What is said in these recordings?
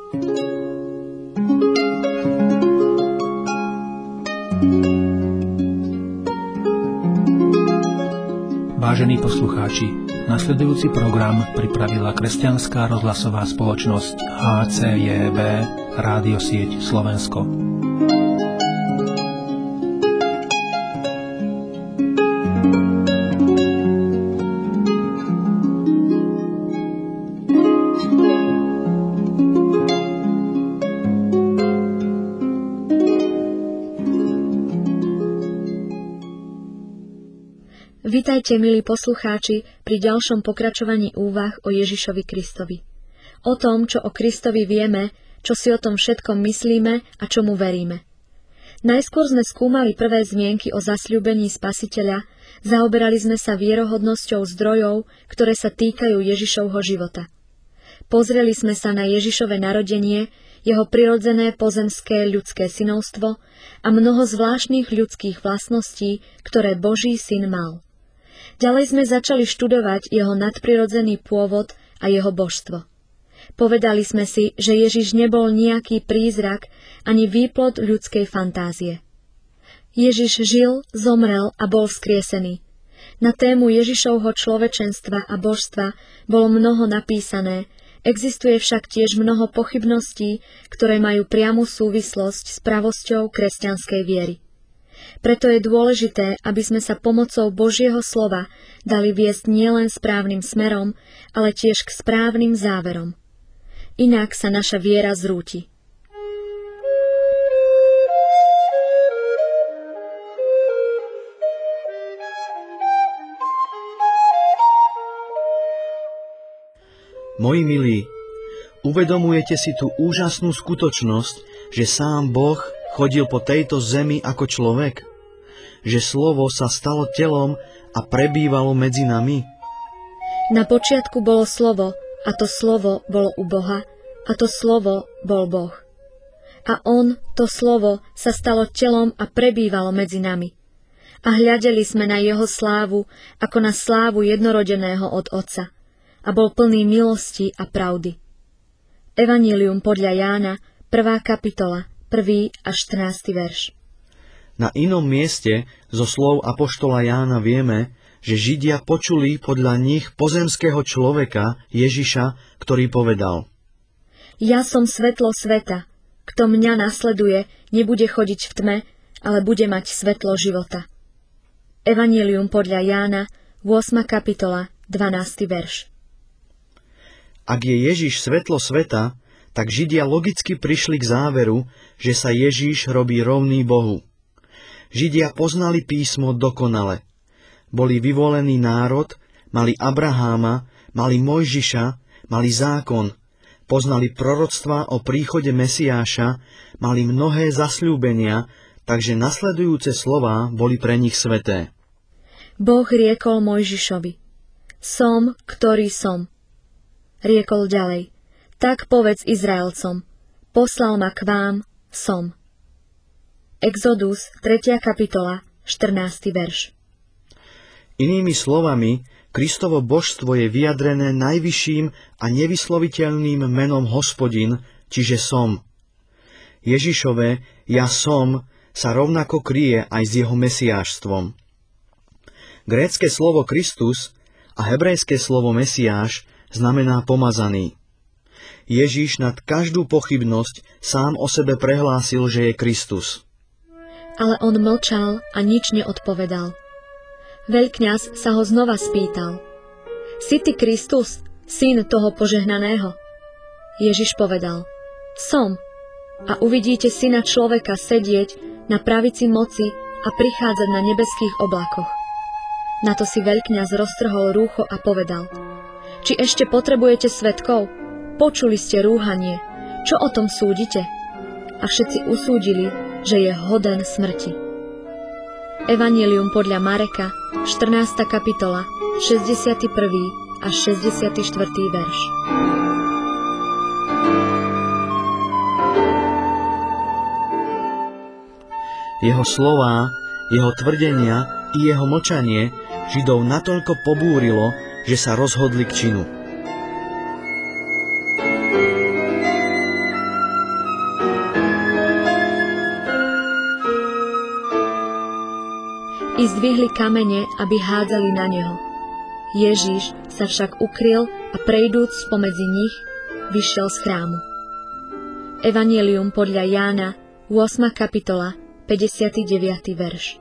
Vážení poslucháči, nasledujúci program pripravila kresťanská rozhlasová spoločnosť HCJB Rádiosieť Slovensko. Vitajte, milí poslucháči, pri ďalšom pokračovaní úvah o Ježišovi Kristovi. O tom, čo o Kristovi vieme, čo si o tom všetkom myslíme a čomu veríme. Najskôr sme skúmali prvé zmienky o zasľúbení Spasiteľa, zaoberali sme sa vierohodnosťou zdrojov, ktoré sa týkajú Ježišovho života. Pozreli sme sa na Ježišove narodenie, jeho prirodzené pozemské ľudské synovstvo a mnoho zvláštnych ľudských vlastností, ktoré Boží syn mal. Ďalej sme začali študovať jeho nadprirodzený pôvod a jeho božstvo. Povedali sme si, že Ježiš nebol nejaký prízrak ani výplod ľudskej fantázie. Ježiš žil, zomrel a bol vzkriesený. Na tému Ježišovho človečenstva a božstva bolo mnoho napísané, existuje však tiež mnoho pochybností, ktoré majú priamu súvislosť s pravosťou kresťanskej viery. Preto je dôležité, aby sme sa pomocou Božieho slova dali viesť nielen správnym smerom, ale tiež k správnym záverom. Inak sa naša viera zrúti. Moji milí, uvedomujete si tú úžasnú skutočnosť, že sám Boh chodil po tejto zemi ako človek? Že slovo sa stalo telom a prebývalo medzi nami? Na počiatku bolo slovo, a to slovo bolo u Boha, a to slovo bol Boh. A on, to slovo, sa stalo telom a prebývalo medzi nami. A hľadeli sme na jeho slávu, ako na slávu jednorodeného od Otca, a bol plný milosti a pravdy. Evanjelium podľa Jána, 1. kapitola, 1. až 14. verš. Na inom mieste zo slov apoštola Jána vieme, že Židia počuli podľa nich pozemského človeka Ježiša, ktorý povedal: Ja som svetlo sveta. Kto mňa nasleduje, nebude chodiť v tme, ale bude mať svetlo života. Evanjelium podľa Jána, 8. kapitola, 12. verš. Ak je Ježiš svetlo sveta, tak Židia logicky prišli k záveru, že sa Ježiš robí rovný Bohu. Židia poznali písmo dokonale. Boli vyvolený národ, mali Abraháma, mali Mojžiša, mali zákon, poznali proroctvá o príchode Mesiáša, mali mnohé zasľúbenia, takže nasledujúce slová boli pre nich sveté. Boh riekol Mojžišovi: Som, ktorý som. Riekol ďalej: Tak povedz Izraelcom, poslal ma k vám, som. Exodus, 3. kapitola, 14. verš. Inými slovami, Kristovo božstvo je vyjadrené najvyšším a nevysloviteľným menom Hospodin, čiže som. Ježišové ja som sa rovnako kryje aj s jeho mesiášstvom. Grécke slovo Kristus a hebrejské slovo Mesiáš znamená pomazaný. Ježiš nad každú pochybnosť sám o sebe prehlásil, že je Kristus. Ale on mlčal a nič neodpovedal. Veľkňaz sa ho znova spýtal: Si ty Kristus, syn toho požehnaného? Ježiš povedal: Som. A uvidíte syna človeka sedieť na pravici moci a prichádzať na nebeských oblakoch. Na to si veľkňaz roztrhol rúcho a povedal: Či ešte potrebujete svedkov? Počuli ste rúhanie. Čo o tom súdite? A všetci usúdili, že je hoden smrti. Evanjelium podľa Mareka, 14. kapitola, 61. až 64. verš. Jeho slová, jeho tvrdenia i jeho mlčanie Židov natoľko pobúrilo, že sa rozhodli k činu. i zdvihli kamene, aby hádzali na neho. Ježiš sa však ukryl a prejdúc spomedzi nich, vyšiel z chrámu. Evanjelium podľa Jána, 8. kapitola, 59. verš.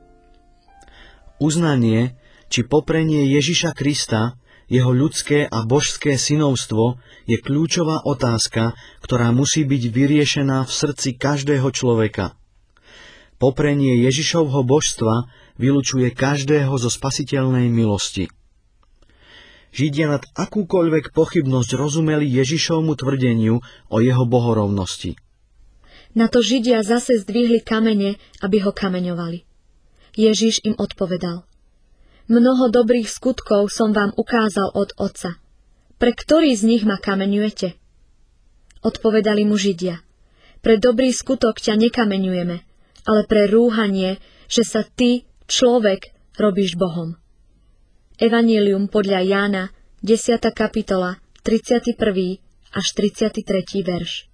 Uznanie či poprenie Ježiša Krista, jeho ľudské a božské synovstvo, je kľúčová otázka, ktorá musí byť vyriešená v srdci každého človeka. Poprenie Ježišovho božstva vylučuje každého zo spasiteľnej milosti. Židia nad akúkoľvek pochybnosť rozumeli Ježišovmu tvrdeniu o jeho bohorovnosti. Na to Židia zase zdvihli kamene, aby ho kameňovali. Ježiš im odpovedal: Mnoho dobrých skutkov som vám ukázal od Otca. Pre ktorý z nich ma kameňujete? Odpovedali mu Židia: Pre dobrý skutok ťa nekameňujeme, ale pre rúhanie, že sa ty, človek, robíš Bohom. Evanjelium podľa Jána, 10. kapitola, 31. až 33. verš.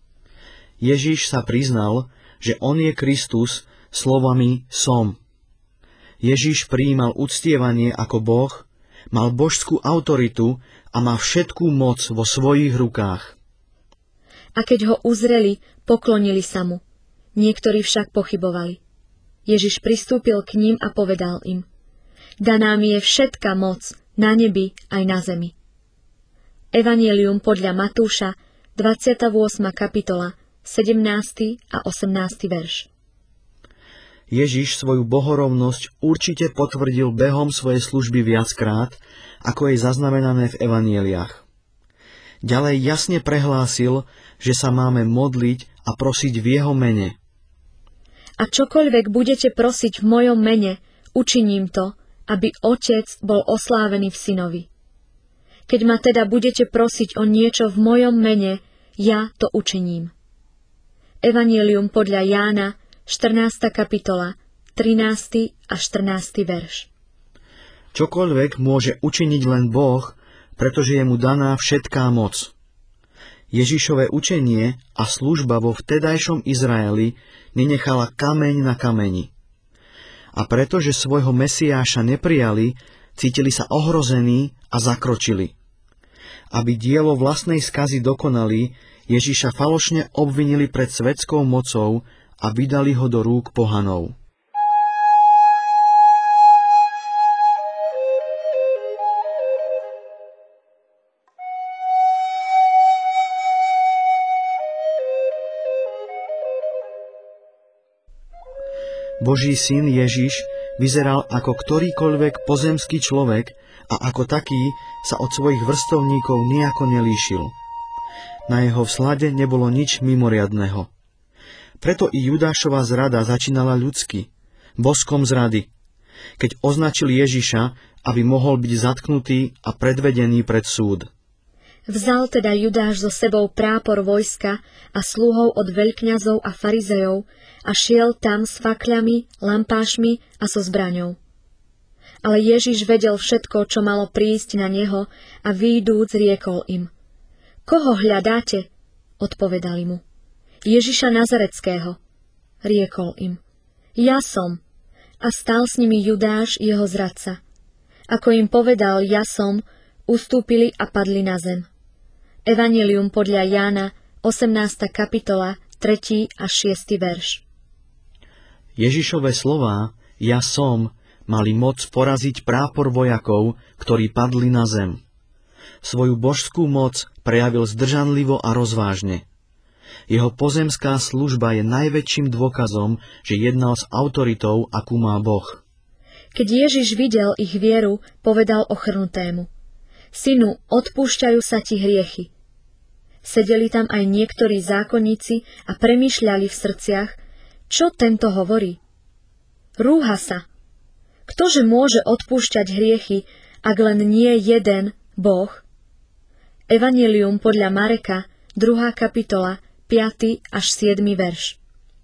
Ježiš sa priznal, že on je Kristus slovami som. Ježiš prijímal uctievanie ako Boh, mal božskú autoritu a má všetkú moc vo svojich rukách. A keď ho uzreli, poklonili sa mu. Niektorí však pochybovali. Ježiš pristúpil k ním a povedal im: Daná mi je všetka moc na nebi aj na zemi. Evanjelium podľa Matúša, 28. kapitola, 17. a 18. verš. Ježiš svoju bohorovnosť určite potvrdil behom svojej služby viackrát, ako je zaznamenané v evanjeliách. Ďalej jasne prehlásil, že sa máme modliť a prosiť v jeho mene. A čokoľvek budete prosiť v mojom mene, učiním to, aby Otec bol oslávený v Synovi. Keď ma teda budete prosiť o niečo v mojom mene, ja to učiním. Evanjelium podľa Jána, 14. kapitola, 13. a 14. verš. Čokoľvek môže učiniť len Boh, pretože je mu daná všetká moc. Ježišové učenie a služba vo vtedajšom Izraeli nenechala kameň na kameni. A pretože svojho Mesiáša neprijali, cítili sa ohrození a zakročili. Aby dielo vlastnej skazy dokonali, Ježiša falošne obvinili pred svetskou mocou a vydali ho do rúk pohanov. Boží syn Ježiš vyzeral ako ktorýkoľvek pozemský človek a ako taký sa od svojich vrstovníkov nijako nelíšil. Na jeho vslade nebolo nič mimoriadneho. Preto i Judášova zrada začínala ľudsky, boskom zrady, keď označil Ježiša, aby mohol byť zatknutý a predvedený pred súd. Vzal teda Judáš so sebou prápor vojska a sluhov od veľkňazov a farizejov a šiel tam s fakľami, lampášmi a so zbraňou. Ale Ježiš vedel všetko, čo malo prísť na neho a výjdúc riekol im: Koho hľadáte? Odpovedali mu: Ježiša Nazareckého. Riekol im: Ja som. A stál s nimi Judáš, jeho zradca. Ako im povedal ja som, ustúpili a padli na zem. Evanjelium podľa Jána, 18. kapitola, 3. a 6. verš. Ježišove slová ja som mali moc poraziť prápor vojakov, ktorí padli na zem. Svoju božskú moc prejavil zdržanlivo a rozvážne. Jeho pozemská služba je najväčším dôkazom, že jednal s autoritou, akú má Boh. Keď Ježiš videl ich vieru, povedal ochrnutému: Synu, odpúšťajú sa ti hriechy. Sedeli tam aj niektorí zákonníci a premýšľali v srdciach, čo tento hovorí. Rúha sa. Ktože môže odpúšťať hriechy, ak len nie jeden, Boh? Evanjelium podľa Mareka, 2. kapitola, 5. až 7. verš.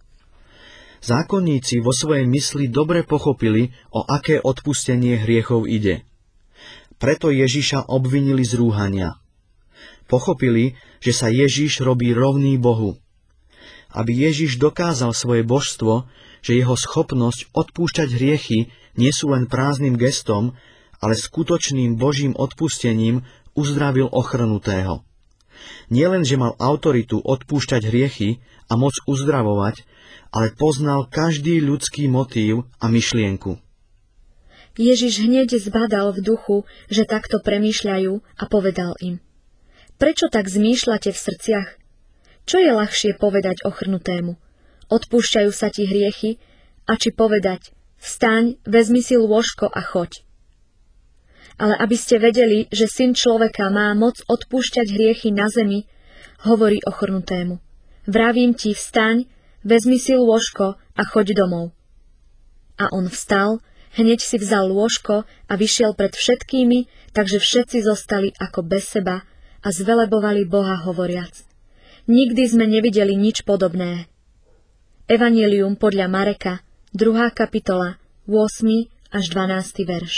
Zákonníci vo svojej mysli dobre pochopili, o aké odpustenie hriechov ide. Preto Ježiša obvinili z rúhania. Pochopili, že sa Ježiš robí rovný Bohu. aby Ježiš dokázal svoje božstvo, že jeho schopnosť odpúšťať hriechy nie sú len prázdnym gestom, ale skutočným Božím odpustením uzdravil ochrnutého. Nielen, že mal autoritu odpúšťať hriechy a moc uzdravovať, ale poznal každý ľudský motív a myšlienku. Ježiš hneď zbadal v duchu, že takto premýšľajú a povedal im: Prečo tak zmýšľate v srdciach? Čo je ľahšie povedať ochrnutému? Odpúšťajú sa ti hriechy? A či povedať: Vstaň, vezmi si lôžko a choď. Ale aby ste vedeli, že Syn človeka má moc odpúšťať hriechy na zemi, hovorí ochrnutému: Vravím ti, vstaň, vezmi si lôžko a choď domov. A on vstal, hneď si vzal lôžko a vyšiel pred všetkými, takže všetci zostali ako bez seba a zvelebovali Boha hovoriac: Nikdy sme nevideli nič podobné. Evanjelium podľa Mareka, 2. kapitola, 8. až 12. verš.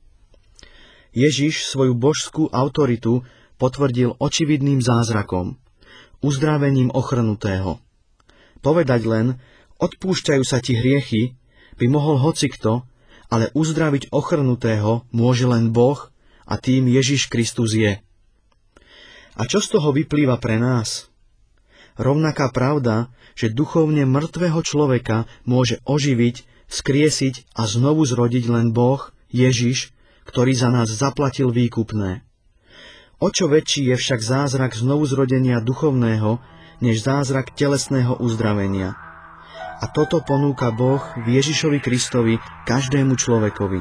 Ježiš svoju božskú autoritu potvrdil očividným zázrakom, uzdravením ochrnutého. Povedať len: odpúšťajú sa ti hriechy, by mohol hocikto, ale uzdraviť ochrnutého môže len Boh a tým Ježiš Kristus je. A čo z toho vyplýva pre nás? Rovnaká pravda, že duchovne mŕtvého človeka môže oživiť, vzkriesiť a znovu zrodiť len Boh, Ježiš, ktorý za nás zaplatil výkupné. O čo väčší je však zázrak znovuzrodenia duchovného, než zázrak telesného uzdravenia. A toto ponúka Boh v Ježišovi Kristovi každému človekovi.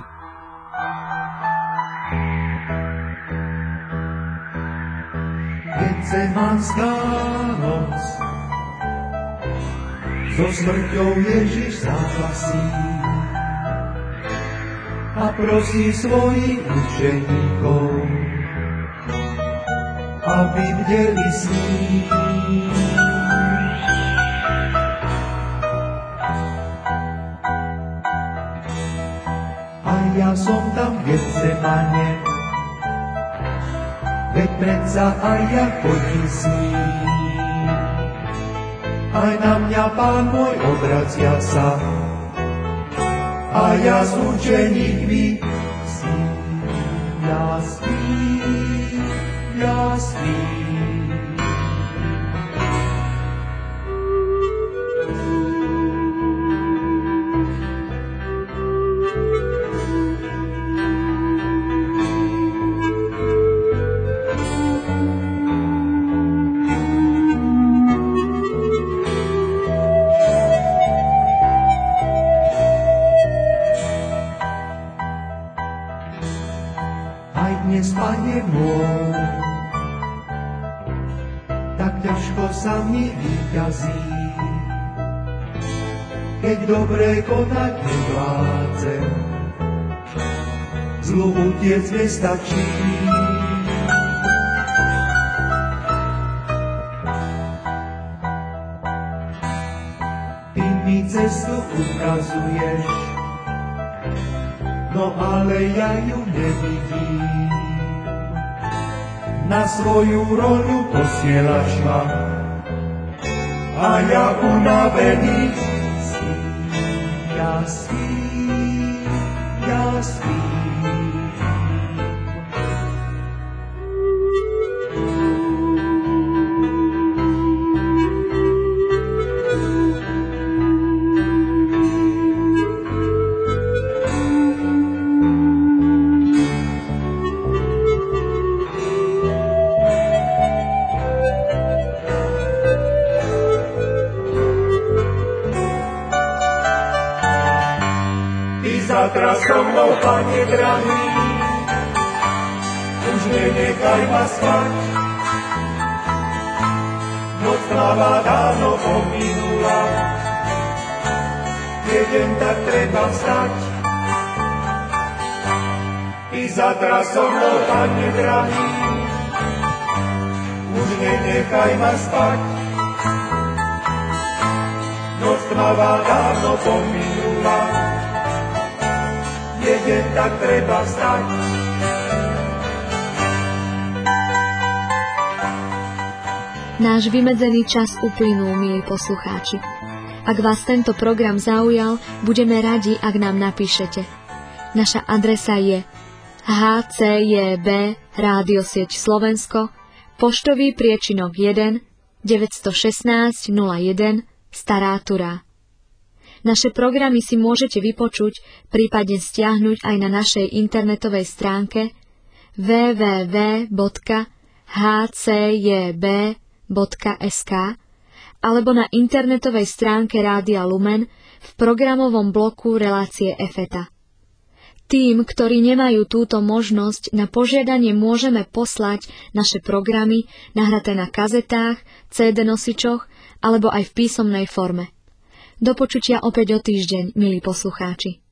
Getsemanská noc, so smrťou Ježiš zápasí a prosí svojich učeníkov, aby bdeli s ním. A ja som tam v Getsemane, veď predsa aj ja chodím s ním. Aj na mňa Pán môj obracia sa, a ja z učeníkmi spím, ja spím, ja spím. Pane môj, tak ťažko sa mi vyťazí, keď dobre konať nevládzem, zlu utiec nestačí. Ty mi cestu ukazuješ, no ale ja ju nevidím. Na svoju roľu posielaš ma, a ja unavený spím, ja spím, ja spím. Zatra so mnou, Pane drahý, už nenechaj ma spať. Noc tmavá dávno pominula, jeden tak treba vstať. Ty zatra so mnou, Pane drahý, už nenechaj ma spať. Noc tmavá dávno pominula, jeden tak treba vstať. Náš vymedzený čas uplynul, milí poslucháči. Ak vás tento program zaujal, budeme radi, ak nám napíšete. Naša adresa je HCJB Rádiosieť Slovensko, poštový priečinok 1 916 01 Stará Turá. Naše programy si môžete vypočuť, prípadne stiahnuť aj na našej internetovej stránke www.hcjb.sk alebo na internetovej stránke Rádia Lumen v programovom bloku relácie Efeta. Tým, ktorí nemajú túto možnosť, na požiadanie môžeme poslať naše programy nahraté na kazetách, CD nosičoch alebo aj v písomnej forme. Do počutia opäť o týždeň, milí poslucháči.